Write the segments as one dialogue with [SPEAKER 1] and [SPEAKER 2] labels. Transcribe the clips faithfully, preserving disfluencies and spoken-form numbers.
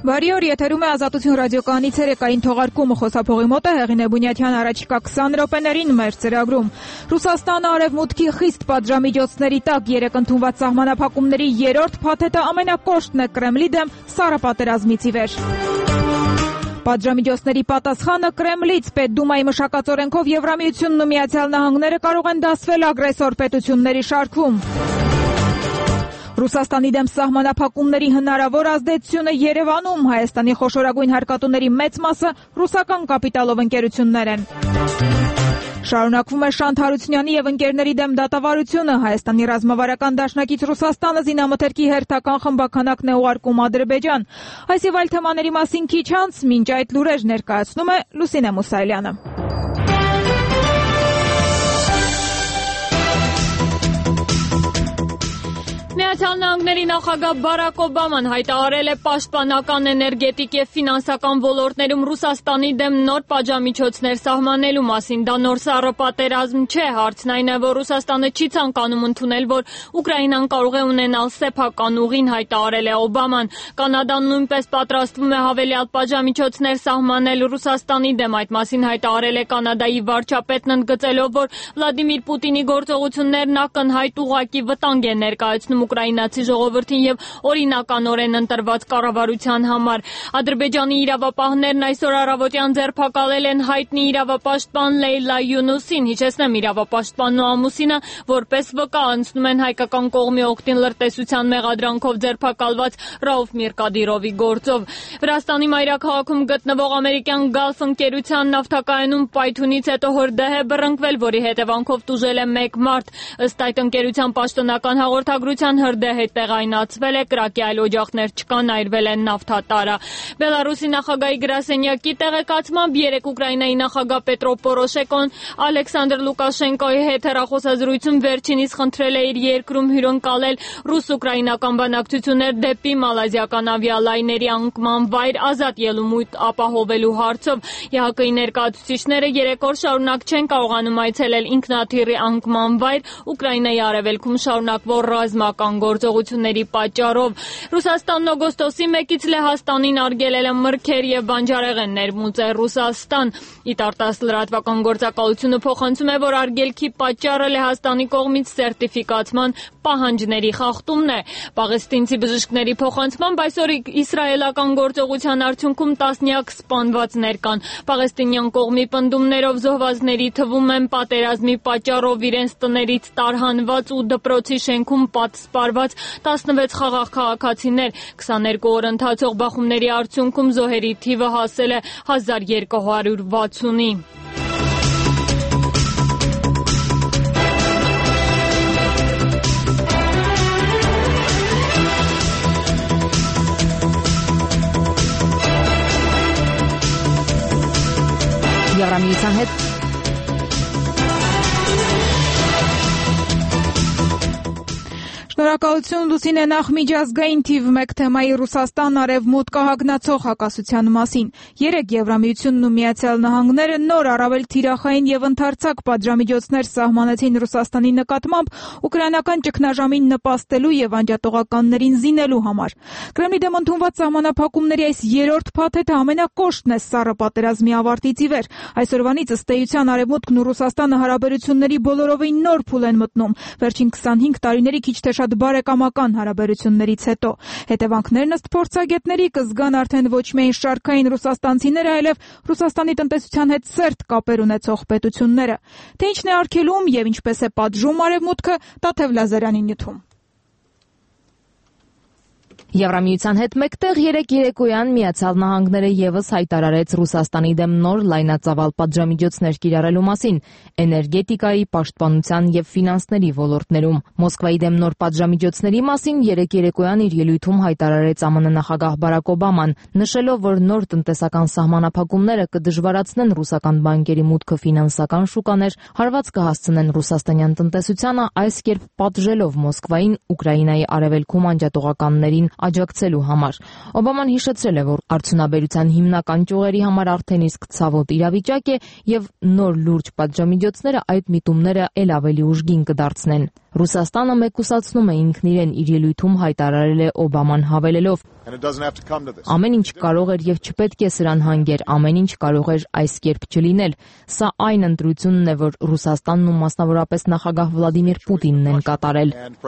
[SPEAKER 1] Բարի օր, եթերում է Ազատություն ռադիոկայանի ցերեկային թողարկումը, խոսափողի մոտ է Հեղինե Բունյաթյան, առաջիկա քսան րոպեներին մեր ծրագրում։ Ռուսաստանը արևմուտքի խիստ պատժամիջոցների տակ երեք ընդունված սահմանափակումների երրորդ փաթեթը ամենակոշտն է Կրեմլի դեմ սառը պատերազմից ի վեր։ Պատժամիջոցների պատասխանը Կրեմլից, Պետդումայի մշակած օրենքով Եվրամիությունն ու Միացյալ Նահանգները կարող են դասվել ագրեսոր պետությունների շարքում։ Ռուսաստանի դեմ սահմանափակումների հնարավոր ազդեցությունը Երևանում, Հայաստանի խոշորագույն հարկատուների մեծ մասը ռուսական կապիտալով ընկերություններ են։ Շարունակվում է Շանթ Հարությունյանի եւ ընկերների դեմ դատավարությունը, Հայաստանի ռազմավարական դաշնակից Ռուսաստանը զինամթերքի հերթական խմբաքանակն է ուղարկում Ադրբեջան։ Այս եւ այլ թեմաների մասին քիչ անց, մինչ այդ լուրեր ներկայացնում է Լուսինե Մուսայելյանը։ Միացյալ Նահանգների նախագահ Բարակ Օբաման հայտարարել է պաշտպանական, էներգետիկ եւ ֆինանսական ոլորտներում Ռուսաստանի դեմ նոր պատժամիջոցներ սահմանելու մասին։ Դա նոր սառը պատերազմ չէ, հարցն այն է, որ Ռուսաստանը չի ցանկանում ընդունել, որ Ուկրաինան կարող է ունենալ սեփական ուղին, հայտարարել է Օբաման։ Կանադան նույնպես պատրաստվում է հավելյալ պատժամիջոցներ սահմանել Ռուսաստանի դեմ, այդ մասին հայտարարել է Կանադայի վարչապետն, ընդգծելով, որ Վլադիմիր Պուտինի գործողություններն ակնհայտ ուղղակի վտանգ են ներկայացնում ուկրաինացի ժողովրդին եւ օրինականորեն ընտրված կառավարության համար։ Ադրբեջանի իրավապահներն այսօր առավոտյան ձերբակալել են հայտնի իրավապաշտպան Լեյլա Յունուսին, հիշեցնեմ, իրավապաշտպանն ու ամուսինը որպես վկա անցնում են հայկական կողմի օգտին լրտեսության մեղադրանքով ձերբակալված Ռաուֆ Միրկադիրովի գործով։ Վրաստանի մայրաքաղաքում գտնվող ամերիկյան Գալֆ ընկերության նավթակայանում պայթյունից հետո հրդեհ է բռնկվել, որի հետևանքով տուժել է մեկ մարդ։ Ըստ այդ ընկերության պաշտոնական հաղորդագրության հրդեհը տեղայնացվել է, կրակի այլ օջախներ չկան, այրվել են նավթատարը։ Բելարուսի նախագահի գրասենյակի տեղեկացմամբ երեկ Ուկրաինայի նախագահ Պետրո Պորոշենկոն Ալեքսանդր Լուկաշենկոյի հետ հեռախոսազրույցում վերջինիս խնդրել է իր երկրում հյուրընկալել ռուս-ուկրաինական բանակցություններ դեպի մալազիական ավիալայների անկման վայր ազատ ելումուտ ապահովելու հարցով։ ԵՀԿ-ի ներկայացուցիչները երեք օր շարունակ չեն կարողանում այցելել ինքնաթիռի անկման վայր Ուկրաինայի արևելքում շարունակվող ռազմական գործողությունների պատճառով։ Ռուսաստանն օգոստոսի մեկից Լեհաստանին արգելել է մրգեր եւ բանջարեղեն ներմուծել Ռուսաստան։ Իտարտաս լրատվական գործակալությունը փոխանցում է, որ արգելքի պատճառը Լեհաստանի կողմից սերտիֆիկացման պահանջների խախտումն է։ Պաղեստինցի բժիշկների փոխանցմամբ այսօր իսրայելական գործողության արդյունքում տասնյակ սպանվածներ կան։ Պաղեստինյան կողմի պնդումներով զոհվածների թվում են պատերազմի պատճառով իրենց տներից տարհանված ու դպրոցի շենքում պատսպարված տասնվեց խաղաղ քաղաքացիներ։ քսաներկու օր ընթացող բախումների արդյունքում զոհերի թիվը հասել է հազար երկու հարյուր վաթսունի։ Եվրամիության հետ Շնորհակալություն Լուսինե, նախ միջազգային թիվ մեկ թեմայի Ռուսաստան արևմուտք կահագնացող հակասության մասին։ Երեկ Եվրամիությունն ու Միացյալ Նահանգները նոր առավել թիրախային եւ ընդարձակ պատժամիջոցներ սահմանեցին Ռուսաստանի նկատմամբ ուկրաինական ճգնաժամին նպաստելու եւ անջատողականներին զինելու համար։ Կրեմլի դեմ ընդունված սահմանափակումների այս երրորդ փաթեթը ամենակոշտն է սառը պատերազմի ավարտից ի վեր։ Այսօրվանից ըստ էության արևմուտքն ու Ռուսաստանը հարաբերությունների բոլորովին նոր փուլ են մտնում։ Վերջին քսանհինգ տարիների քիչ թե շատ բարեկամական հարաբերություններից հետո։ Հետևանքներն ըստ փորձագետների կզգան արդեն ոչ միայն շարքային ռուսաստանցիները, այլև Ռուսաստանի տնտեսության հետ սերտ կապեր ունեցող պետությունները։ Թե ինչն է արգելում եւ ինչպես է պատժում արևմուտքը, Տաթև Լազարյանի նյութում։
[SPEAKER 2] Եվրամիության հետ մեկտեղ երեկ երեկոյան Միացյալ Նահանգները եւս հայտարարեց Ռուսաստանի դեմ նոր լայնածավալ պատժամիջոցներ կիրառելու մասին էներգետիկայի, պաշտպանության եւ ֆինանսների ոլորտներում։ Մոսկվայի դեմ նոր պատժամիջոցների մասին երեկ երեկոյան իր ելույթում հայտարարեց ԱՄՆ նախագահ Բարակ Օբաման, նշելով, որ նոր տնտեսական սահմանափակումները կդժվարացնեն ռուսական բանկերի մուտքը ֆինանսական շուկաներ, հարված կհասցնեն ռուսաստանյան տնտեսությանը, այս կերպ պատժելով Մոսկվային Ուկրաինայի արևելքում անջատողականներին աջակցելու համար։ Օբաման հիշեցրել է, որ արդյունաբերության հիմնական ճյուղերի համար արդեն իսկ ցավոտ իրավիճակ է եւ նոր լուրջ պատժամիջոցները այդ միտումները ել ավելի ուժգին կդարձնեն։ Ռուսաստանը մեկուսացնում է ինքն իրեն, իր ելույթում հայտարարել է Օբաման հավելելով. Ամեն ինչ կարող էր եւ չպետք է սրան հանգեր, ամեն ինչ կարող էր այս կերպ չլինել։ Սա այն ընտրությունն է, որ Ռուսաստանն ու մասնավորապես նախագահ Վլադիմիր Պուտինն են կատարել։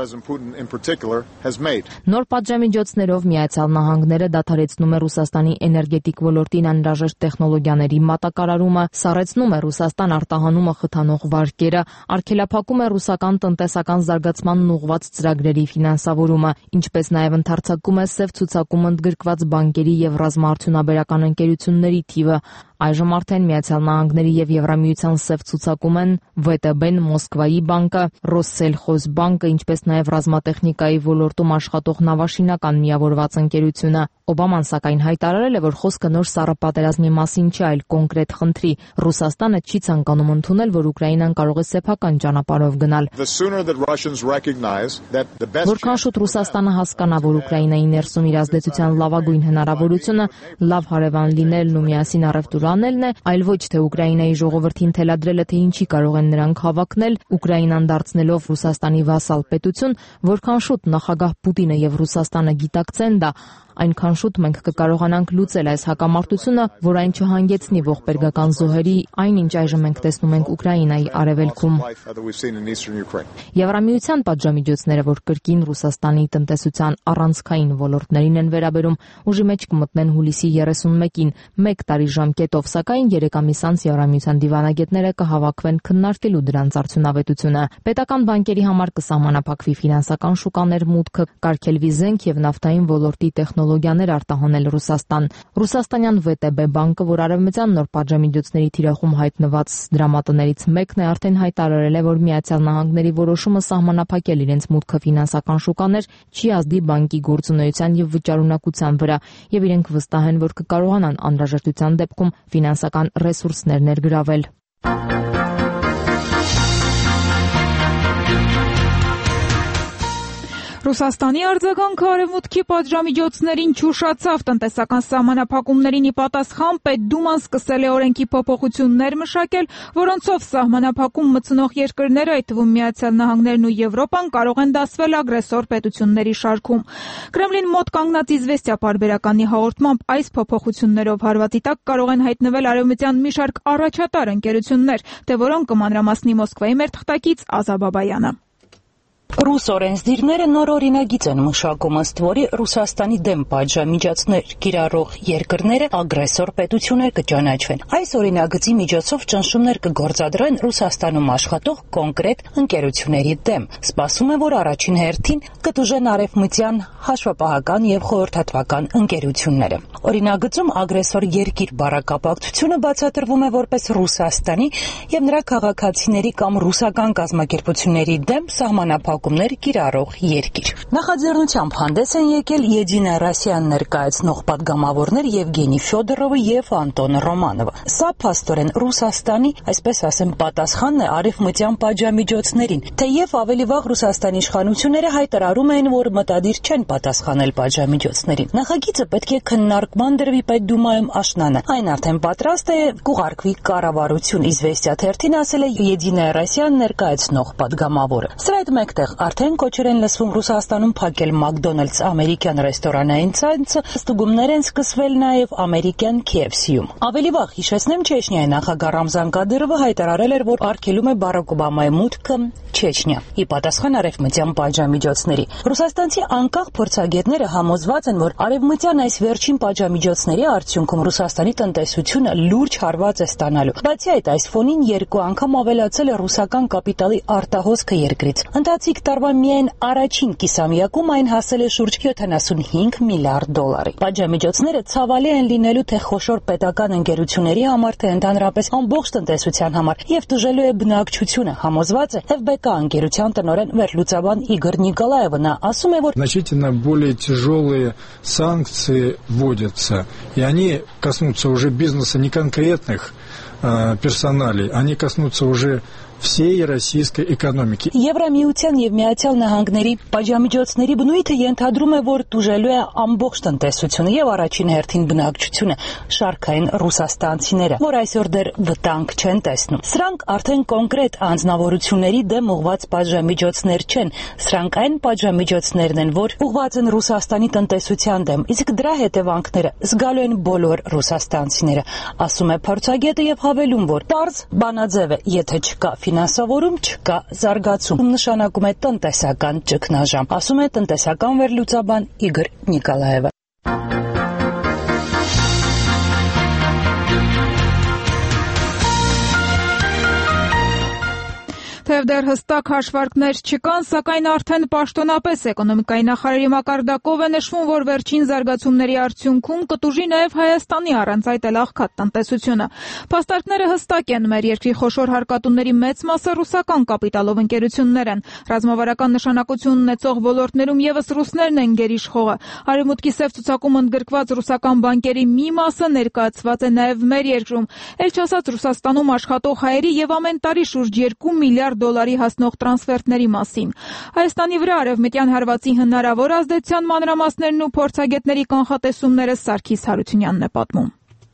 [SPEAKER 2] Նոր պատժամիջոցներով Միացյալ Նահանգները դադարեցնում է Ռուսաստանի էներգետիկ ոլորտին անհրաժեշտ տեխնոլոգիաների մատակարարումը, սառեցնում է Ռուսաստան արտահանումը խթանող վարկերը, արգելափակում է ռուսական տնտեսական զարգացմանն ուղղված ծրագրերի ֆինանսավորումը, ինչպես նաև ընդարձակում է սև ցուցակում ընդգրկված բանկերի եւ ռազմաարդյունաբերական ընկերությունների թիվը։ Այժմ արդեն Միացյալ Նահանգների եւ Եվրամիության սև ցուցակում են վե տե բեն, Մոսկվայի բանկը, Ռոսսելխոզբանկը, ինչպես նաև ռազմատեխնիկայի ոլորտում աշխատող նավաշինական միավորված ընկերությունը։ Օբաման սակայն հայտարարել է, որ խոսքը նոր սառը պատերազմի մասին չէ, այլ կոնկրետ խնդրի։ Ռուսաստանը չի ցանկանում ընդունել, որ Ուկրաինան կարող է սեփական ճանապարհով գնալ։ Որքան շուտ Ռուսաստանը հասկանա, որ Ուկրաինայի ներսում իր ազդեցության լավագույն հնարավորությունը լավ հարևան լինելն ու միասին առևտուր անելն է, այլ ոչ թե Ուկրաինայի ժողովրդին թելադրելը, թե ինչի կարող են նրանք հավակնել, Ուկրաինան դարձնելով Ռուսաստանի վասալ պետություն, որքան շուտ նախագահ Պուտինը եւ Ռուսաստանը գիտակցեն դա, այնքան շուտ մենք կկարողանանք լուծել այս հակամարտությունը, որ այն չհանգեցնի ողբերգական զոհերի, այնինչ այժմ մենք տեսնում ենք Ուկրաինայի արևելքում։ Եվրամիության պատժամիջոցները, որ կրկին Ռուսաստանի տնտեսության առանցքային ոլորտներին են վերաբերում, ուժի մեջ կմտնեն հուլիսի երեսունմեկին, մեկ տարի ժամկետով, սակայն երեք ամիս անց Եվրամիության դիվանագետները կհավաքվեն քննարկելու դրանց արդյունավետությունը։ Պետական բանկերի համար կսահմանափակվի ֆինանսական շուկաներ մուտքը, կարգելվի զենք եւ նավթային ոլորտի տեխնոլոգիաներ արտահանել Ռուսաստան։ Ռուսաստանյան վե տե բե բանկը, որ արևմտյան նոր պատժամիջոցների թիրախում հայտնված դրամատներից մեկն է, արդեն հայտարարել է, որ Միացյալ Նահանգների որոշումը սահմանափակել իրենց մուտքը ֆինանսական շուկաներ չի ազդի բանկի գործունեության եւ վճարունակության վրա, եւ իրենք վստահ են, որ կկարողանան անհրաժեշտության դեպքում ֆինանսական ռեսուրսներ ներգրավել։
[SPEAKER 3] Ռուսաստանի արձագանքը արևմուտքի պատժամիջոցներին չուշացավ։ Տնտեսական սահմանափակումներին ի պատասխան Պետդուման սկսել է օրենքի փոփոխություններ մշակել, որոնցով սահմանափակում մտցնող երկրները, այդ թվում Միացյալ Նահանգներն ու Եվրոպան, կարող են դասվել ագրեսոր պետությունների շարքում։ Կրեմլին մոտ կանգնած Իզվեստիա պարբերականի հաղորդմամբ այս փոփոխություններով հարվածի տակ կարող են հայտնվել արևմտյան մի շարք առաջատար ընկերություններ, թե որոնք կմանրամասնի Մոսկվայի մեր թղթակից Ազա Բաբայանը։
[SPEAKER 4] Ռուս օրենսդիրները նոր օրինագիծ են մշակում, ըստ որի Ռուսաստանի դեմ պատժամիջոցներ կիրառող երկրները ագրեսոր պետություններ կճանաչվեն։ Այս օրինագծի միջոցով ճնշումներ կգործադրեն Ռուսաստանում աշխատող կոնկրետ ընկերությունների դեմ։ Սպասում է, որ առաջին հերթին կտուժեն արևմտյան հաշվապահական եւ խորհրդատվական ընկերությունները։ Օրինագծում ագրեսոր երկիր բառակապակցությունը բացատրվում է որպես Ռուսաստանի եւ նրա քաղաքացիների կամ ռուսական կազմակերպությունների դեմ սահմանափակումներ կիրառող երկիր։ Նախաձեռնությամբ հանդես են եկել Եդինա Ռոսիան ներկայացնող պատգամավորներ Եվգենի Ֆյոդորովը եւ Անտոն Ռոմանովը։ Սա փաստորեն Ռուսաստանի, այսպես ասեմ, պատասխանն է արևմտյան պատժամիջոցներին, թեև ավելի վաղ Ռուսաստանի իշխանությունները հայտարարում էին, որ մտադիր չեն պատասխանել պատժամիջոցներին։ Նախագիծը պետք է քննարկման դրվի Պետդումայում աշնանը։ Այն արդեն պատրաստ է, կուղարկվի կառավարություն, Իզվեստիա թերթին ասել է Եդինա Ռոսիան ներկայացնող պատգամավորը։ Սրա հետ մեկտեղ արդեն կոչեր են լսվում Ռուսաստանում փակել Մակդոնալդս ամերիկյան ռեստորանային ցանցը, ստուգումներ են սկսվել նաև ամերիկյան K F C-ում։ Ավելի վաղ հիշեցնեմ, Չեչնիայի նախագահ Ռամզան Կադիրովը հայտարարել էր, որ արգելում է Բարակ Օբամայի մուտքը Չեչնիա՝ ի պատասխան արևմտյան պատժամիջոցների։ Ռուսաստանցի անկախ փորձագետները համոզված են, որ արևմտյան այս վերջին պատժամիջոցների արդյունքում Ռուսաստանի տնտեսությունը լուրջ հարված է ստանալու։ Բացի այդ, այս ֆոնին երկու անգամ ավելացել է ռուսական կապիտալի արտահոսքը երկրից։ Ընթացիկ տարվա միայն առաջին կիսամյակում այն հասել է շուրջ յոթանասունհինգ միլիարդ դոլարի։ Պատժամիջոցները ցավալի են լինելու թե խոշոր պետական ընկերությունների համար, թե ընդհանրապես ամբողջ տնտեսության համար, եւ տուժելու է բնակչությունը, համոզված է Էֆ B K ընկերության տնօրեն վերլուծաբան Իգոր Նիկոլաևը։ Նա ասում է, որ
[SPEAKER 5] значительно более тяжелые санкции вводятся, и они коснутся уже бизнеса не конкретных э, персоналей, они коснутся уже всей российской экономики.
[SPEAKER 4] Եվրամիության եւ Միացյալ Նահանգների պատժամիջոցների բնույթը ենթադրում է, որ տուժելու է ամբողջ տնտեսությունը եւ առաջին հերթին բնակչությունը, շարքային ռուսաստանցիները, որ այսօր դեռ վտանգ չեն տեսնում։ Սրանք արդեն կոնկրետ անձնավորությունների դեմ ուղղված պատժամիջոցներ չեն, սրանք այն պատժամիջոցներն են, որ ուղղված են Ռուսաստանի տնտեսության դեմ, իսկ դրա հետևանքները զգալու են բոլոր ռուսաստանցիները, ասում է փորձագետը եւ հավելում, որ պարզ բանաձև է, եթե չկա ֆինանսավորում, չկա զարգացում, նշանակում է տնտեսական ճգնաժամ, ասում է տնտեսական վերլուծաբան Իգոր Նիկոլաևը։
[SPEAKER 3] Թեև դեռ հստակ հաշվարկներ չկան, սակայն արդեն պաշտոնապես էկոնոմիկայի նախարարի մակարդակով է նշվում, որ վերջին զարգացումների արդյունքում կտուժի նաև Հայաստանի առանց այդ էլ աղքատ տնտեսությունը։ Փաստարկները հստակ են, մեր երկրի խոշոր հարկատուների մեծ մասը ռուսական կապիտալով ընկերություններ են։ Ռազմավարական նշանակություն ունեցող ոլորտներում ևս ռուսներն են գերիշխողը։ Արևմուտքի սև ցուցակում ընդգրկված ռուսական բանկերի մի մասը ներկայացված է նաև մեր երկրում։ Էլ չասած Ռուսաստանում աշխատող հայերի եւ ամեն տարի շուրջ երկու միլիարդ դոլարի հասնող տրանսֆերտների մասին։ Հայաստանի վրա արևմտյան հարվածի հնարավոր ազդեցության մանրամասներն ու փորձագետների կանխատեսումները Սարգիս Հարությունյանն է պատմում։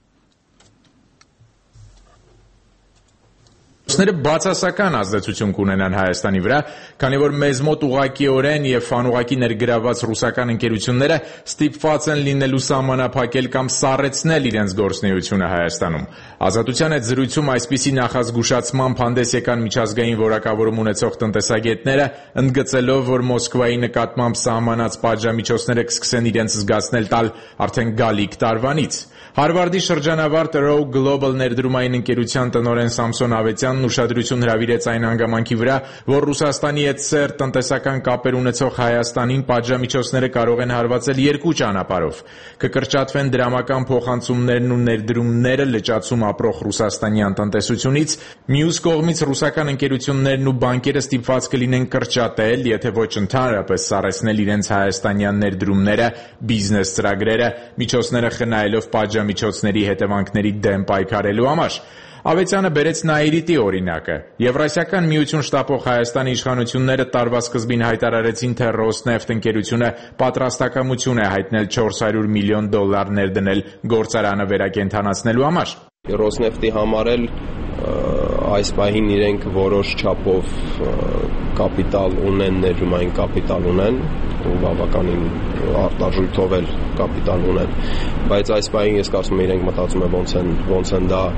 [SPEAKER 6] Ները բացասական ազդեցություն կունենան Հայաստանի վրա, քանի որ մեզ մոտ ուղղակիորեն եւ անուղղակի ներգրաված ռուսական ընկերությունները ստիպված են լինելու սահմանափակել կամ սառեցնել իրենց գործունեությունը Հայաստանում։ Ազատության այդ զրույցում այսպիսի նախազգուշացմամբ հանդես եկան միջազգային որակավորում ունեցող տնտեսագետները, ընդգծելով, որ Մոսկվայի նկատմամբ սահմանած պատժամիջոցները կսկսեն իրենց զգացնել տալ արդեն գալիք տարվանից։ Հարվարդի շրջանավարտ Row Global ներդրումային ընկերության տնօրեն Սամսոն Ավետյանն ուշադրություն հրավիրեց այն հանգամանքի վրա, որ Ռուսաստանի հետ սերտ տնտեսական կապեր ունեցող Հայաստանին պատժամիջոցները կարող են հարվածել երկու ճանապարհով։ Կկրճատվեն դրամական փոխանցումներն ու ներդրումները լճացում ապրող ռուսաստանյան տնտեսությունից, մյուս կողմից ռուսական ընկերություններն ու բանկերը ստիպված կլինեն կրճատել, եթե ոչ ընդհանրապես սառեցնել իրենց հայաստանյան ներդրումները, բիզնես ծրագրերը, միջոցները խնայելով պատժամիջոցների հետևանքների դեմ պայքարելու համար։ Ավետյանը բերեց Նաիրիտի օրինակը։ Եվրասիական միություն շտապող Հայաստանի իշխանությունները տարվա սկզբին հայտարարեցին, թե Ռոսնեֆտ ընկերությունը պատրաստակամություն է հայտնել չորս հարյուր միլիոն դոլար ներդնել գործարանը վերակենդանացնելու համար։
[SPEAKER 7] Ռոսնեֆտի համար էլ այս պահին իրենք որոշ չափով կապիտալ ունեն, ներդրումային կապիտալ ունեն, ու բավականին արտարժույթով էլ կապիտալ ունեն, բայց այս պահին ես կարծում եմ իրենք մտածում են ոնց են ոնց են դա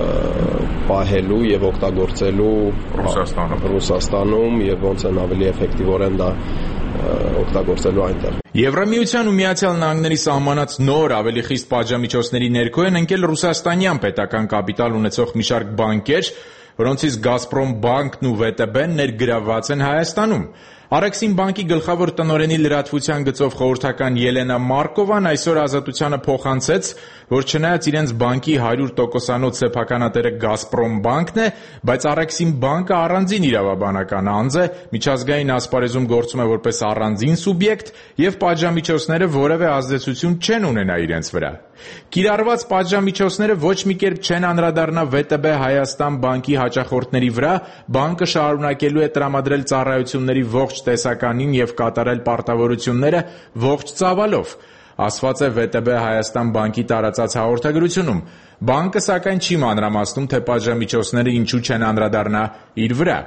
[SPEAKER 7] պահելու եւ օգտագործելու
[SPEAKER 6] Ռուսաստանում
[SPEAKER 7] Ռուսաստանում եւ ոնց են ավելի էֆեկտիվորեն դա օգտագործելու այնտեղ։
[SPEAKER 6] Եվրամիության ու Միացյալ Նահանգների սահմանած նոր ավելի խիստ պատժամիջոցների ներքո են ընկել ռուսաստանյան պետական կապիտալ ունեցող մի շարք բանկեր, որոնցից Գազպրոմ բանկն ու վե տե բեն ներգրավված են Հայաստանում։ Արեքսին բանկի գլխավոր տնօրենի լրատվության գծով խորհրդական Ելենա Մարկովան այսօր Ազատությանը փոխանցեց, որ չնայած իրենց բանկի հարյուր տոկոսանոց սեփականատերը Գազպրոմ բանկն է, բայց Արեքսին բանկը առանձին իրավաբանական անձ է, միջազգային ասպարեզում գործում է որպես առանձին սուբյեկտ եւ պատժամիջոցները որևէ ազդեցություն չեն ունենա իրենց վրա։ Կիրառված պատժամիջոցները ոչ մի կերպ չեն անդրադառնա վե տե բե Հայաստան բանկի հաճախորդների վրա, բանկը շարունակելու է տրամադրել ծառայությունների ողջ տեսականին եւ կատարել պարտավորությունները ողջ ծավալով, ասված է վե տե բե Հայաստան բանկի տարածած հաղորդագրությունում։ Բանկը սակայն չի մանրամասնում, թե պատժամիջոցները ինչու չեն անդրադառնա իր վրա։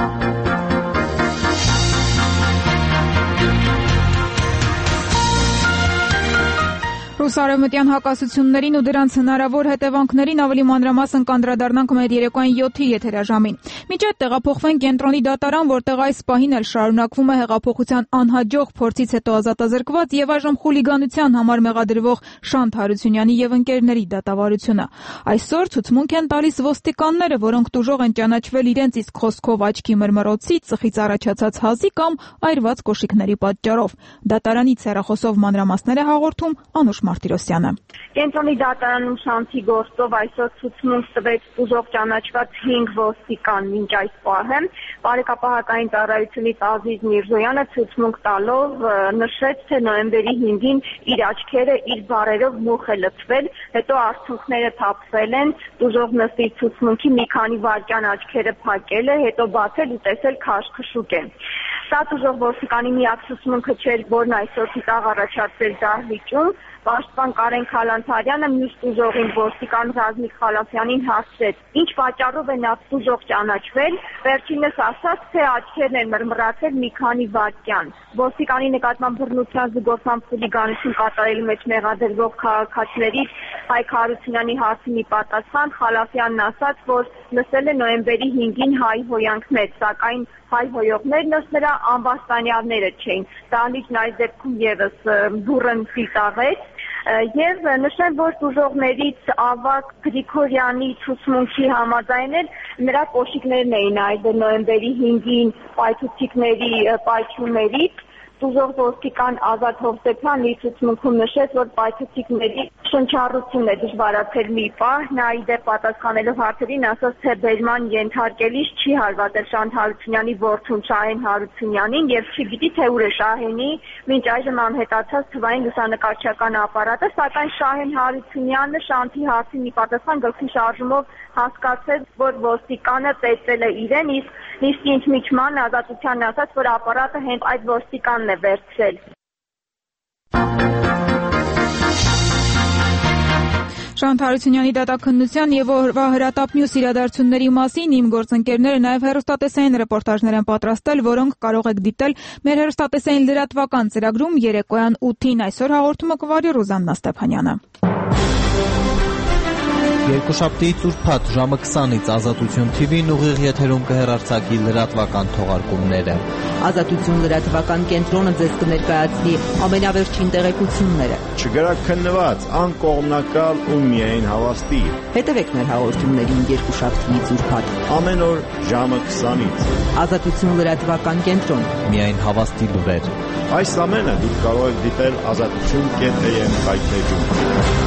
[SPEAKER 3] Ռուս-արևմտյան հակասություններին ու դրանց հնարավոր հետևանքներին ավելի մանրամասն կանդրադառնանք մեր երեկոյան յոթի եթերաժամին։ Մինչ այդ տեղափոխվենք կենտրոնի դատարան, որտեղ այս պահին էլ շարունակվում է հեղափոխության անհաջող փորձից հետո ազատազրկված եւ այժմ խուլիգանության համար մեղադրվող Շանթ Հարությունյանի եւ ընկերների դատավարությունը։ Այսօր ցուցմունք են տալիս ոստիկանները, որոնք տուժող են ճանաչվել իրենց իսկ խոսքով աչքի մրմռոցի, ծխից առաջացած հազի կամ այրված կոշիկների պատճառով։ Դատարանից հեռախոսով մանրամասներ է հաղորդում Անուշ Մարտիրոսյանը։
[SPEAKER 8] Կենտրոնի դատարանում շանթի գործով այսօր ցուցմունք տվեց ուժով ճանաչված հինգ ոստիկան մինչ այս պահը։ Բարեկապահական ծառայությունից Ազիզ Միրզոյանը ցուցմունք տալով նշեց, թե նոյեմբերի հինգին իր աչքերը իր բառերով մուխ է լցվել, հետո արցունքները թափվել են, ուժով նստի ցուցմունքի մի քանի վայրկյան աչքերը փակել է, հետո բացել ու տեսել քաշքշուկ է։ Սա ուժով ոստիկանի միակ ցուցմունքը չէր, որն այսօր ցիտաղ առաջացրել դահլիճում։ Պաշտպան Կարեն Քալանթարյանը մյուս ուժողին ոստիկան Ռազմիկ Խալափյանին հարցրեց. Ինչ պատճառով է նա ուժող ճանաչվել, վերջինս ասաց, թե աչքերն են մռմռացել մի քանի վայրկյան։ Ոստիկանի նկատմամբ բռնության զուգորդման խուլիգանություն կատարելու մեջ մեղադրվող քաղաքացիներից Հայկ Հարությունյանի հարցի մի պատասխան Խալափյանն ասաց, որ լսել է նոյեմբերի հինգին հայ հոյանքներ, սակայն հայ հոյողներն ըստ նրա ամբաստանյալները չէին։ Դահլիճն այս դեպքում եւս բուռն ծիծաղեց եւ նշեմ, որ ուժողներից Ավագ Գրիգորյանի ցուցմունքի համաձայն նրա կոշիկներն էին այդել նոյեմբերի հինգին պայթուցիկների պայթյուններից։ Ուժող ոստիկան Ազատ Հովսեփյանն իր ցուցմունքում նշեց, որ պայթուցիկների շնչառությունն է դժվարացել մի պահ, նա ի դեպ պատասխանելով հարցերին ասաց, թե բերման ենթարկելիս չի հարվածել Շահեն Հարությունյանի որդուն Շահեն Հարությունյանին եւ չգիտի, թե ուր է Շահենի մինչ այժմ անհետացած թվային լուսանկարչական ապարատը, սակայն Շահեն Հարությունյանը շանթի հարցի մի պատասխան գլխի շարժումով հասկացեց, որ ոստիկանը ծեծել է իրեն, իսկ նիստի ընդմիջման Ազատությանն ասաց, որ ապարատը հենց այդ ոստիկանն է վերցրել։
[SPEAKER 3] Շահեն Հարությունյանի դատաքննության եւ օրվա հրատապ մյուս իրադարձությունների մասին իմ գործընկերները նաեւ հեռուստատեսային ռեպորտաժներ են պատրաստել, որոնք կարող եք դիտել մեր հեռուստատեսային լրատվական ծրագրում երեկոյան ութին։ Այսօր հաղորդումը կվարի Ռուզաննա Ստեփանյանը։
[SPEAKER 9] Երկուշաբթիից ուրբաթ ժամը քսանից Ազատություն Թի Վին ուղիղ եթերում կհեռարձակի լրատվական թողարկումները։
[SPEAKER 2] Ազատություն լրատվական կենտրոնը ձեզ կներկայացնի ամենավերջին տեղեկությունները։
[SPEAKER 10] Չգրակ քննված, անկողմնակալ ու միայն հավաստի։
[SPEAKER 2] Հետևեք մեր հաղորդումներին երկուշաբթիից ուրբաթ
[SPEAKER 10] ամեն օր ժամը քսանից։
[SPEAKER 2] Ազատություն լրատվական կենտրոն։
[SPEAKER 9] Միայն հավաստի լուրեր։
[SPEAKER 10] Այս ամենը դուք կարող եք դիտել ազատություն կետ էյ էմ հայտնեջում։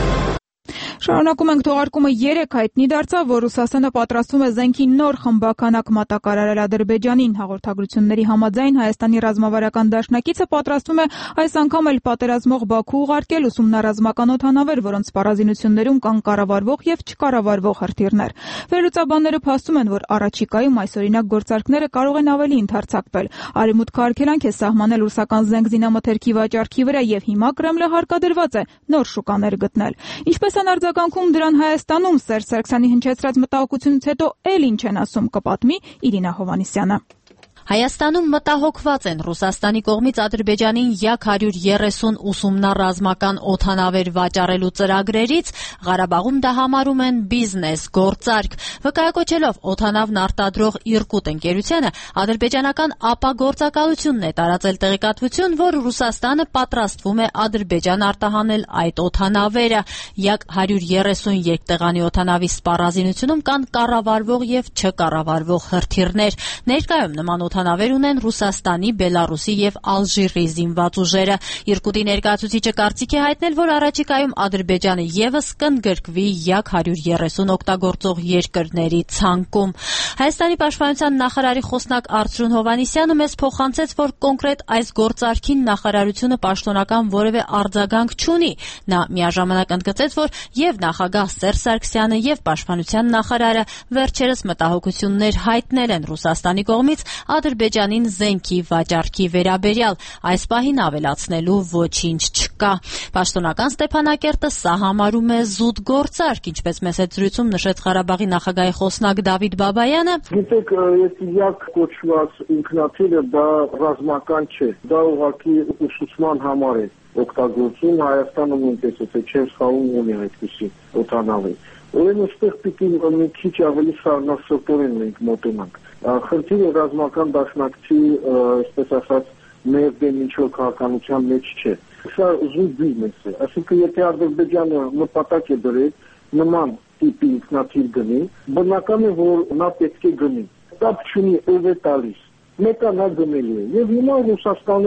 [SPEAKER 3] Շարունակում ենք թողարկումը երեք հայտնի դարձավ, որ Ռուսաստանը պատրաստվում է զենքի նոր խմբականակ մատակարարել Ադրբեջանին։ Հաղորդագրությունների համաձայն Հայաստանի ռազմավարական դաշնակիցը պատրաստվում է այս անգամ էլ պատերազմող Բաքու ուղարկել ուսումնառազմական օդանավեր, որոնց սպառազինություններում կան կառավարվող եւ չկառավարվող հրթիռներ։ Վերլուծաբանները փաստում են, որ առաջիկայում այսօրինակ գործարքները կարող են ավելի ընդարձակվել։ Արևմուտքը արգելանք է սահմանել ռուսական զենք զինամթերքի վաճառքի վրա եւ հիմա Կրեմլը հարկադրված է նոր շուկաներ գտնել։ Ինչպես են արձագանքում դրան Հայաստանում Սերժ Սարգսյանի հնչեցրած մտահոգությունից հետո էլ ինչ են ասում, կպատմի Իրինա Հովհաննիսյանը։
[SPEAKER 11] Հայաստանում մտահոգված են Ռուսաստանի կողմից Ադրբեջանին յակ հարյուր երեսուն ուսումնառազմական օդանավեր վաճառելու ծրագրերից, Ղարաբաղում դա համարում են բիզնես, գործարք։ Վկայակոչելով օդանավն արտադրող Իրկուտ ընկերությանը, ադրբեջանական ապագործակալությունն է տարածել տեղեկատվություն, որ Ռուսաստանը պատրաստվում է Ադրբեջան արտահանել այդ օդանավերը։ Յակ հարյուր երեսուն երկտեղանի օդանավի սպառազինությունում կան կառավարվող եւ չկառավարվող հրթիռներ։ Ներկայում նման օդանավեր ունեն Ռուսաստանի, Բելարուսի եւ Ալժիրի զինված ուժերը։ Իրկուտի ներկայացուցիչը կարծիք է հայտնել, որ առաջիկայում Ադրբեջանը եւս կընդգրկվի յակ հարյուր երեսուն օգտագործող երկրների ցանկում։ Հայաստանի պաշտպանության նախարարի խոսնակ Արծրուն Հովհաննիսյանը մեզ փոխանցեց, որ կոնկրետ այս գործարքին նախարարությունը պաշտոնական որևէ արձագանք չունի։ Նա միաժամանակ ընդգծեց, որ եւ նախագահ Սերժ Սարգսյանը եւ պաշտպանության նախարարը վերջերս մտահոգություններ հայտնել են Ռուսաստանի կողմից Ադրբեջանին զենքի վաճառքի վերաբերյալ, այս պահին ավելացնելու ոչինչ չկա։ Պաշտոնական Ստեփանակերտը սա համարում է զուտ գործարք, ինչպես մեծ զրույցում նշեց Ղարաբաղի նախագահի խոսնակ Դավիթ Բաբայանը։
[SPEAKER 12] Գիտեք, այս յակ կոչված ինքնաթիռը դա ռազմական չէ, դա ուղղակի ուսուցման համար է օգտագործում, Հայաստանը նույնպես է, չէ սխալվում ունի այդպիսի օդանավի։ Ուրեմն այստեղ պիտի մի քիչ ավելի սառնասրտորեն մենք մոտենանք։ Խնդիրը ռազմական դաշնակցի, այսպես ասած, մեր դեմ ինչ-որ քաղաքականության մեջ չէ։ Սա զուտ բիզնես է։ Այսինքն, եթե Ադրբեջանը նպատակ է դրել նման տիպի ինքնաթիռ գնի, բնական է, որ նա պետք է գնի։ Կապ չունի ով է տալիս։ Մեկը նա գնելու է։ Եվ հիմա Ռուսաստանը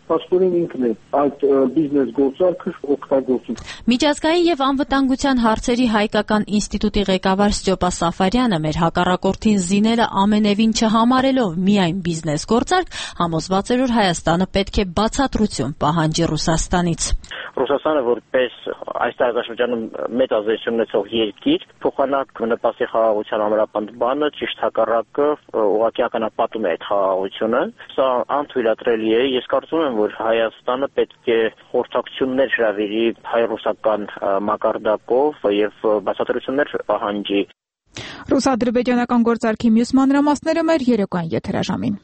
[SPEAKER 12] Պասպորին ինքն է այդ բիզնես գործարքը օգտագործում։
[SPEAKER 11] Միջազգային եւ անվտանգության հարցերի հայկական ինստիտուտի ղեկավար Ստյոպա Սաֆարյանը մեր հակառակորդին զինելը ամենևին չհամարելով միայն բիզնես գործարք, համոզված էր, որ Հայաստանը պետք է բացատրություն պահանջի Ռուսաստանից։
[SPEAKER 13] Ռուսաստանը որպես այս տարածաշրջանում մեծ ազդեցություն ունեցող երկիր փոխանակ նպաստի խաղաղության ամրապնդմանը ճիշտ հակառակը ուղղակի ականապատում է այդ խաղաղությունը։ Սա անթույլատրելի է։ Ես կարծում եմ, որ Հայաստանը պետք է խորհրդակցություններ հրավիրի հայ-ռուսական մակարդակով եւ բացատրություններ պահանջի։
[SPEAKER 3] Ռուս-ադրբեջանական գործարքի մյուս մանրամասները մեր երեկոյան եթերաժամին։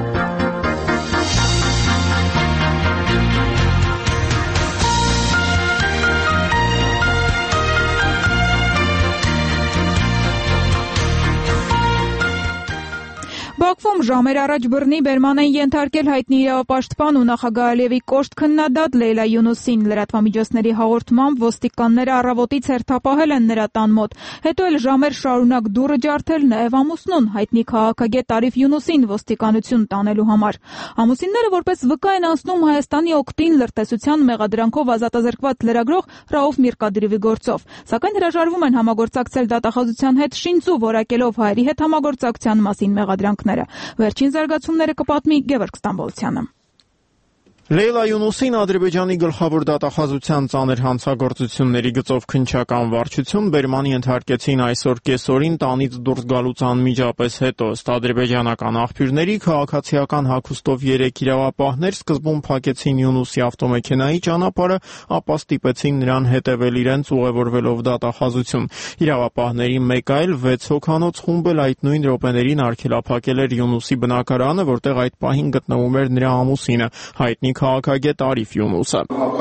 [SPEAKER 3] Բաքվում ժամեր առաջ բռնի բերման են ենթարկել հայտնի իրավապաշտպան ու նախագահ Ալիևի կոշտ քննադատ Լեյլա Յունուսին։ Լրատվամիջոցների հաղորդմամբ ոստիկանները առավոտից հերթապահել են նրա տան մոտ, հետո էլ ժամեր շարունակ դուռը ջարդել նաև ամուսնուն, հայտնի քաղաքագետ Արիֆ Յունուսին ոստիկանություն տանելու համար։ Ամուսինները որպես վկա են անցնում Հայաստանի օգտին լրտեսության մեղադրանքով ազատազրկված լրագրող Ռաուֆ Միրկադիրովի գործով, սակայն հրաժարվում են համագործակցել դատախազության հետ, շինծու որակելով հայերի հետ համագործակցության մասին մեղադրանքները։ Վերջին զարգացումները կպատմի Գևորգ Ստամբոլցյանը։
[SPEAKER 14] Լեյլա Յունուսին Ադրբեջանի գլխավոր դատախազության ծանր հանցագործությունների գծով քննչական վարչություն բերմանի ենթարկեցին այսօր կեսօրին տանից դուրս գալուց անմիջապես հետո։ Ըստ ադրբեջանական աղբյուրների, քաղաքացիական հագուստով երեք իրավապահներ սկզբում փակեցին Յունուսի ավտոմեքենայի ճանապարհը, ապա ստիպեցին նրան հետևել իրենց ուղևորվելով դատախազություն։ Իրավապահների մեկ այլ վեց հոգանոց խումբ էլ այդ նույն րոպեներին արգելափակել էր Յունուսի բնակարանը, որտեղ այդ պահին գտնվում էր նրա ամուսինը, հայտնի քաղաքագետ Արիֆ Յունուսը։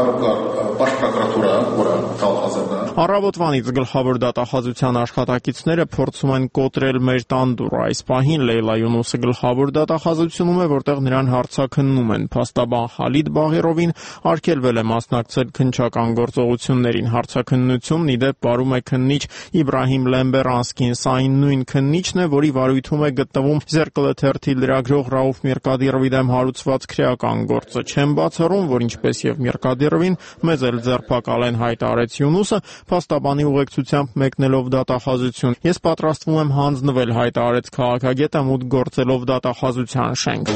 [SPEAKER 14] Առավոտվանից գլխավոր դատախազության աշխատակիցները փորձում են կոտրել մեր տան դուռը։ Այս պահին Լեյլա Յունուսը գլխավոր դատախազությունում է, որտեղ նրան հարցաքննում են։ Փաստաբան Խալիդ Բաղերովին արգելվել է մասնակցել քննչական գործողություններին։ Հարցաքննությունն ի դեպ վարում է քննիչ Իբրահիմ Լեմբերանսկին։ Սա այն նույն քննիչն է, որի վարույթում է գտնվում Զերկլե թերթի լրագրող Ռաուֆ Միրկադիրովի դեմ հարուցված քրեական գործը։ Չեմ բացառում, որ ինչպես եւ Միրկադիրովին մեզ էլ ձերբակալ են, հայտարարեց Յունուսը, փաստաբանի ուղեկցությամբ մեկնելով դատախազություն։ Ես պատրաստվում եմ հանձնվել, հայտարարեց քաղաքագետը մուտք գործելով դատախազության շենք։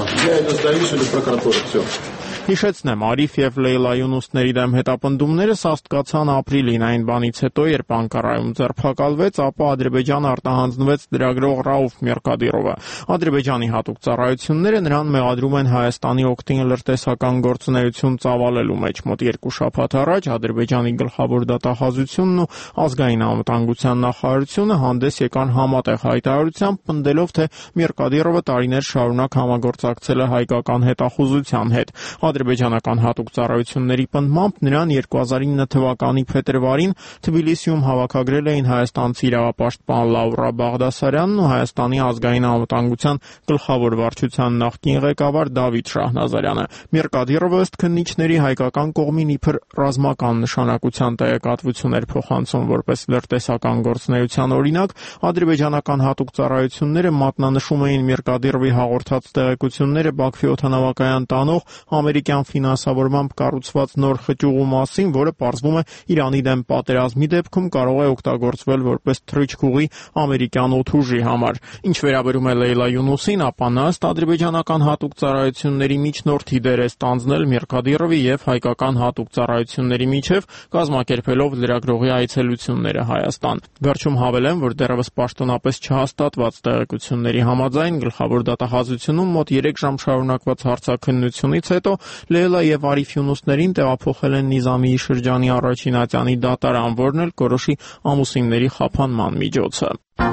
[SPEAKER 14] Հիշեցնեմ, Արիֆ եւ Լեյլա Յունուսների դեմ հետապնդումները սաստկացան ապրիլին, այն բանից հետո, երբ Անկարայում ձերբակալվեց, ապա Ադրբեջանը արտահանձնվեց լրագրող Ռաուֆ Միրկադիրովը։ Ադրբեջանի հատուկ ծառայությունները նրան մեղադրում են Հայաստանի օգտին լրտեսական գործունեություն ծավալելու մեջ։ Մոտ երկու շաբաթ առաջ Ադրբեջանի գլխավոր դատախազությունն ու ազգային անվտանգության նախարարությունը հանդես եկան համատեղ հայտարարությամբ, պնդելով, թե Միրկադիրովը տարիներ շարունակ համագործակցել է հայկական հետախուզության հետ։ Ադրբեջանական հատուկ ծառայությունների պնդմամբ նրան երկու հազար ինը թվականի փետրվարին Թբիլիսիում հավաքագրել էին հայաստանցի իրավապաշտպան Լաուրա Բաղդասարյանն ու Հայաստանի ազգային անվտանգության գլխավոր վարչության նախկին ղեկավար Դավիթ Շահնազարյանը։ Միրկադիրովը ըստ քննիչների հայկական կողմին իբր ռազմական նշանակության տեղեկատվություն էր փոխանցում որպես լրտեսական գործունեության օրինակ, ադրբեջանական հատուկ ծառայությունները մատնանշում էին Միրկադիրովի հաղորդած տեղեկությունները Բաքվի օդանավակայան տանող ամերիկյան ֆինանսավորմամբ կառուցված նոր խճուղու մասին, որը պարզվում է Իրանի դեմ պատերազմի դեպքում կարող է օգտագործվել որպես թռիչքուղի ամերիկյան օդուժի համար։ Ինչ վերաբերում է Լեյլա Յունուսին, ապա նա ըստ ադրբեջանական հատուկ ծառայությունների միջնորդի դեր է ստանձնել Միրկադիրովի եւ հայկական հատուկ ծառայությունների միջև, կազմակերպելով լրագրողի այցելությունները Հայաստան։ Վերջում հավելեմ, որ դեռևս պաշտոնապես չհաստատված տեղեկությունների համաձայն գլխավոր դատախազությունում մոտ երեք ժամ շարունակված հարցաքննությունից հետո Լեյլա եւ Արիֆ Յունուսներին տեղափոխել են Նիզամիի շրջանի առաջին ատյանի դատարան, որն էլ կորոշի ամուսինների խափանման միջոցը։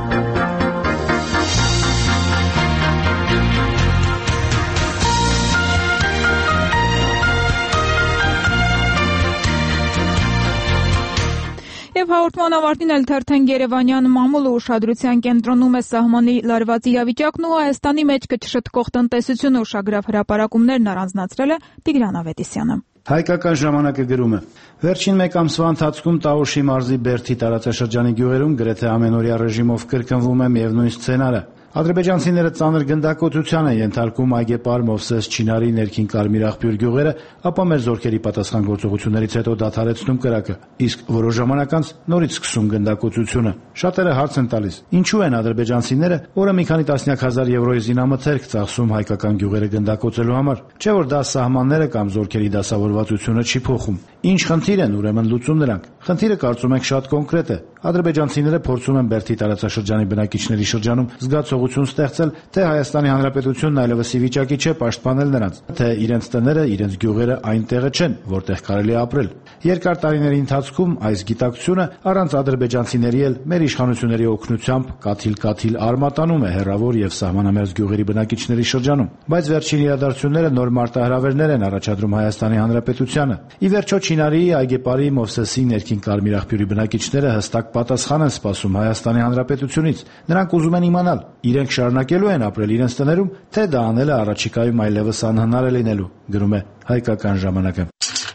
[SPEAKER 3] Եվ հաղորդման ավարտին էլ թերթենք Երևանյան մամուլը ուշադրության կենտրոնում է սահմանի լարված իրավիճակն ու Հայաստանի մեջ կչշտկող տնտեսությունը ուշագրավ հրապարակումներն առանձնացրել է Տիգրան Ավետիսյանը։
[SPEAKER 15] Հայկական ժամանակը գրում է. Վերջին մեկ ամսվա ընթացքում Տաուշի մարզի Բերդի տարածաշրջանի գյուղերում գրեթե ամենօրյա ռեժիմով կրկնվում է միևնույն սցենարը։ Ադրբեջանցիները ծանր գնդակոծության են ենթարկում Այգեպար, Մովսես, Չինարի, Ներքին Կարմիր աղբյուր գյուղերը, ապա մեր զորքերի պատասխան գործողություններից հետո դադարեցնում կրակը, իսկ որոշ ժամանակ անց նորից սկսում գնդակոծությունը։ Շատերը հարց են տալիս. ինչու են ադրբեջանցիները օրը մի քանի տասնյակ հազար եվրոյի զինամթերք ծախսում հայկական գյուղերը գնդակոծելու համար, չէ որ դա սահմանները կամ զորքերի դասավորվածությունը չի փոխում։ Ինչ խնդիր են ուրեմն լուծում նրանք։ Խնդիրը կարծում եք շատ կոնկրետ է։ Ադրբեջանցիները փորձում են Բերդի տարածաշրջանի բնակիչների շրջանում զգացողություն ստեղծել, թե Հայաստանի Հանրապետությունն այլևս ի վիճակի չէ պաշտպանել նրանց, թե իրենց տները, իրենց գյուղերը այն տեղը չեն, որտեղ կարելի է ապրել։ Երկար տարիների ընթացքում այս գիտակցությունը առանց ադրբեջանցիների էլ մեր իշխանությունների օգնությամբ կաթիլ-կաթիլ արմատանում է հեռավոր եւ սահմանամերձ գյուղերի բնակիչների շրջանում։ Բայց վերջին իրադարձությունները նոր մարտահրավերներ են առաջադրում Հայաստանի Հանրապետությանը։ Ի վերջո Չինարի, Այգեպարի, Մովսեսի, Ներքին Կարմիր աղբյուրի բնակիչները հստակ պատասխան են սպասում Հայաստանի Հանրապետությունից։ Նրանք ուզում են իմանալ, իրենք շարունակելու են ապրել իրենց տներում, թե դա անելը առաջիկայում այլևս անհնար է լինելու, գրում է Հայկական ժամանակը։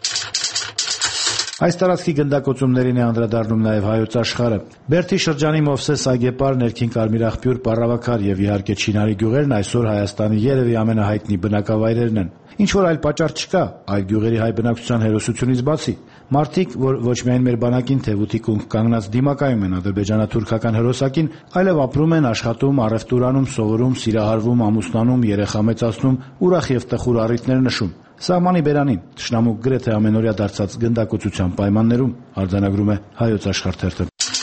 [SPEAKER 15] Այս տարածքի գնդակոծումներին է անդրադառնում նաև Հայոց աշխարհը։ Բերդի շրջանի Մովսես, Այգեպար, Ներքին Կարմիր աղբյուր, Պառավաքար եւ իհարկե Չինարի գյուղերն այսօր Հայաստանի երևի ամենահայտնի բնակավայրերն են։ Ինչ որ այլ պատճառ չկա այլ գյուղերի հայ բնակչության հերոսությունից բացի։ Մարդիկ, որ ոչ միայն մեր բանակին թեւուտի կունք կանգնած դիմակայում են ադրբեջանա-թուրքական հերոսակին, այլև ապրում են, աշխատում, առևտուր անում, սովորում, սիրահարվում, ամուսնանում, երեխա մեծացնում, ուրախ եւ տխուր առիթներ նշում։ Սահմանի բերանին թշնամու գրեթե ամենօրյա դարձած գնդակոծության պայմաններում արձանագրում է Հայոց աշխարհ թերթը։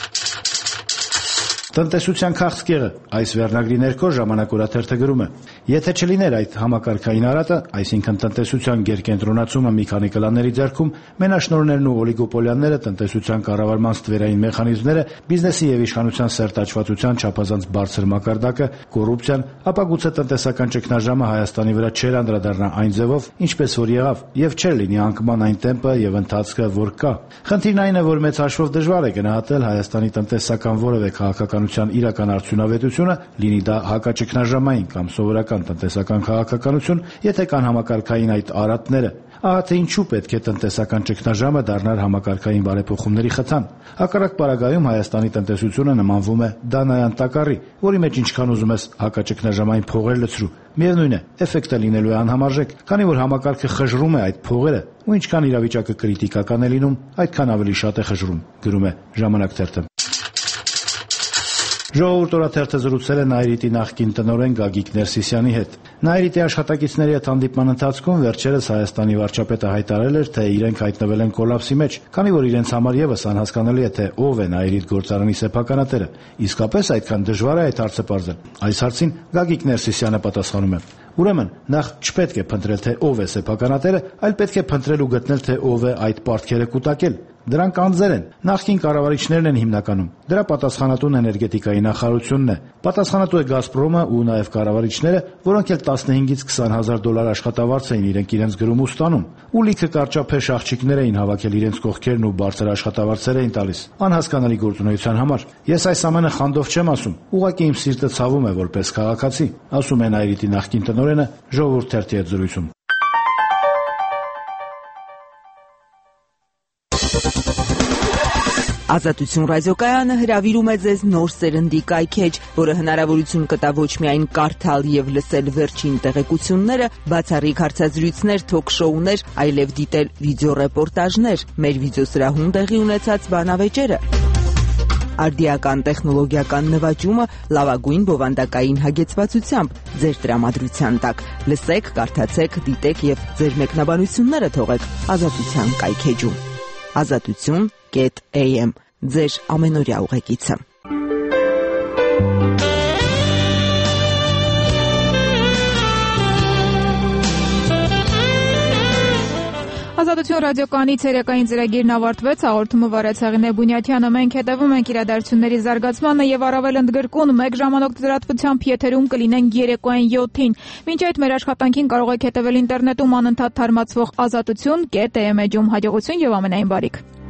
[SPEAKER 15] Տնտեսության քաղցկեղը այս վերնագրի ներքո ժամանակ օրաթերթը գրում է. եթե չլիներ այդ համակարգային արատը, այսինքն տնտեսության գերկենտրոնացումը մի քանի կլանների ձեռքում, մենաշնորհներն ու օլիգոպոլիաները, տնտեսության կառավարման ստվերային մեխանիզմները, բիզնեսի եւ իշխանության սերտաճվածության չափազանց բարձր մակարդակը, կոռուպցիան, ապա գուցե տնտեսական ճգնաժամը Հայաստանի վրա չէր անդրադառնա այն ձևով, ինչպես որ եղավ, եւ չէր լինի անկման այն տեմպը եւ ընթացքը, որ կա։ Խնդիրն այն է, որ մեծ հաշվով դժվար է գնահատել Հայաստանի տնտեսական որևէ քաղաքական իրական արդյունավետությունը, լինի դա հակաճգնաժամային կամ սովորական տնտեսական քաղաքականություն, եթե կան համակարգային այդ արատները։ Ահա թե ինչու պետք է տնտեսական ճգնաժամը դառնար համակարգային բարեփոխումների խթան։ Հակառակ պարագայում Հայաստանի տնտեսությունը նմանվում է Դանայան տակառի, որի մեջ ինչքան ուզում ես հակաճգնաժամային փողեր լցրու, միևնույն է, էֆեկտը լինելու է անհամարժեք, քանի որ համակարգը խժռում է այդ փողերը, ու ինչքան իրավիճակը կրիտիկական է լինում, այդքան ավելի շատ է խժռում, գրում է Ժամանակ թերթը։ Ժողովուրդ օրաթերթը զրուցել է Նայիրիտի նախկին տնօրեն Գագիկ Ներսիսյանի հետ։ Նայիրիտի աշխատակիցների հետ հանդիպման ընթացքում վերջերս Հայաստանի վարչապետը հայտարարել էր, թե իրենք հայտնվել են կոլապսի մեջ, քանի որ իրենց համար եւս անհասկանալի է, թե ով է Նայիրիտ գործարանի սեփականատերը։ Իսկապես այդքան դժվար է այդ հարցը պարզել։ Այս հարցին Գագիկ Ներսիսյանը պատասխանում է. Ուրեմն, նախ չպետք է փնտրել, թե ով է սեփականատերը, այլ պետք է փնտրել ու գտնել, թե ով է այդ պարտքերը կուտակել։ Դրանք անձեր են, նախկին կառավարիչներն են հիմնականում։ Դրա պատասխանատուն էներգետիկայի նախարարությունն է։ Պատասխանատու է Գազպրոմը ու նաև կառավարիչները, որոնք էլ տասնհինգից քսան հազար դոլար աշխատավարձ էին իրենք իրենց գրում ու ստանում։ Ու լիքը կարճափեշ աղջիկներ էին հավաքել իրենց կողքերն ու բարձր աշխատավարձեր էին տալիս։ Անհասկանալի գործունեության համար։ Ես այս ամենը խանդով չեմ ասում, ուղղակի իմ սիրտը ցավում է որպես քաղաքացի, ասում է Նայիրիտի նախկին տնօրենը Ժողովուրդ թերթի հետ զրույցում։
[SPEAKER 16] Ազատություն ռադիոկայանը հրավիրում է ձեզ նոր սերնդի կայքեջ, որը հնարավորություն կտա ոչ միայն կարդալ եւ լսել վերջին տեղեկությունները, բացառիկ հարցազրույցներ, թոք-շոուներ, այլև դիտել վիդեոռեպորտաժներ, մեր վիդեոսրահում տեղի ունեցած բանավեճերը։ Արդիական տեխնոլոգիական նվաճումը լավագույն բովանդակային հագեցվածությամբ ձեր տրամադրության տակ։ Լսեք, կարդացեք, դիտեք եւ ձեր մեկնաբանությունները թողեք Ազատության կայքեջում։ Ազատություն am ձեր ամենօրյա ուղեկիցը։
[SPEAKER 3] Ազատություն ռադիոկայանի ցերեկային ծրագիրն ավարտվեց, հաղորդումը վարեց Հեղինե Բունյաթյանը։ Մենք հետևում ենք իրադարձությունների զարգացմանը եւ առավել ընդգրկուն մեկ ժամանակ լրատվությամբ եթերում կլինենք երեկոյան յոթին։ Մինչ այդ մեր աշխատանքին կարող եք հետևել ինտերնետում անընդհատ թարմացվող ազատություն կետ am էջում։ Հաջողություն եւ ամենայն բարիք։